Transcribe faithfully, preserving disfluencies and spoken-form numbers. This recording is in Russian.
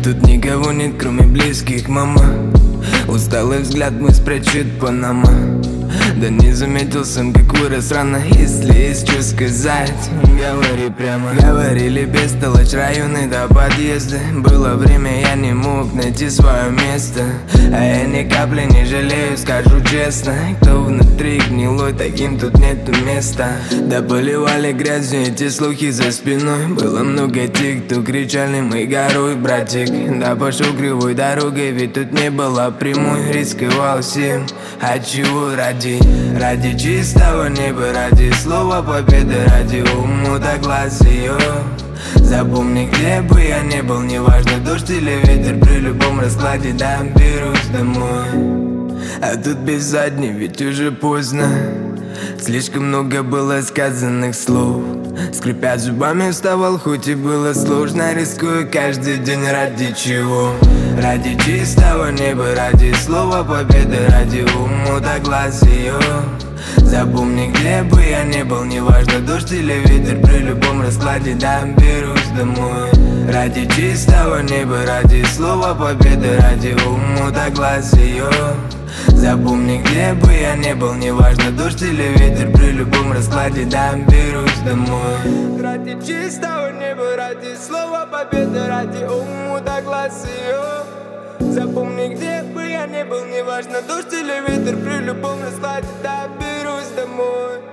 тут никого нет, кроме близких, мама. Усталый взгляд мой спрячет Панама. Да не заметил сам, как вырос рано. Если есть что сказать, говори прямо. Говорили бестолочь, районы до подъезда. Было время, я не мог найти свое место. А я ни капли не жалею, скажу честно. Кто внутри гнилой, таким тут нету места. Да поливали грязью эти слухи за спиной. Было много тех, кто кричали: мы горой, братик. Да пошел кривой дорогой, ведь тут не было прямой. Рисковал всем, а чего ради? Ради чистого неба, ради слова победы, ради умута глаз ее. Запомни, где бы я не был, неважно, дождь или ветер, при любом раскладе доберусь домой. А тут без задней, ведь уже поздно. Слишком много было сказанных слов. Скрипя зубами вставал, хоть и было сложно. Рискую каждый день ради чего? Ради чистого неба, ради слова победы, ради умута глаз ее. Запомни, где бы я не был, неважно, дождь или ветер, при любом раскладе доберусь домой. Ради чистого неба, ради слова победы, ради умута глаз ее. Запомни, где бы я не был, неважно, дождь или ветер, при любом раскладе доберусь домой. Ради чистого неба, ради слова победы, ради умута глаз ее. Запомни, где бы я не был, неважно, дождь или ветер, при любом раскладе доберусь домой.